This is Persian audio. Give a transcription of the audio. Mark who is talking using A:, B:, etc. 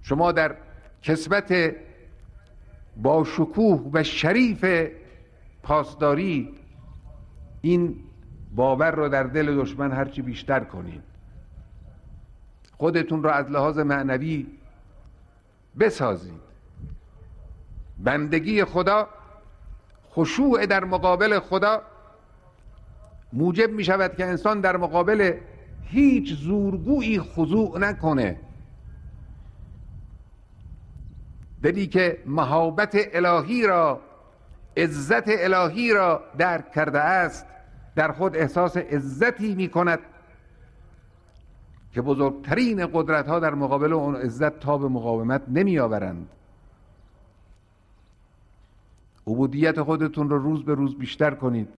A: شما در کسوت با شکوه و شریف پاسداری این باور رو در دل دشمن هرچی بیشتر کنید، خودتون را از لحاظ معنوی بسازید. بندگی خدا، خشوع در مقابل خدا موجب می شود که انسان در مقابل هیچ زورگویی خضوع نکنه. دلی که مهابت الهی را، عزت الهی را درک کرده است، در خود احساس عزتی می کند که بزرگترین قدرت ها در مقابل اون عزت تاب مقاومت نمی آورند. عبودیت خودتون رو روز به روز بیشتر کنید.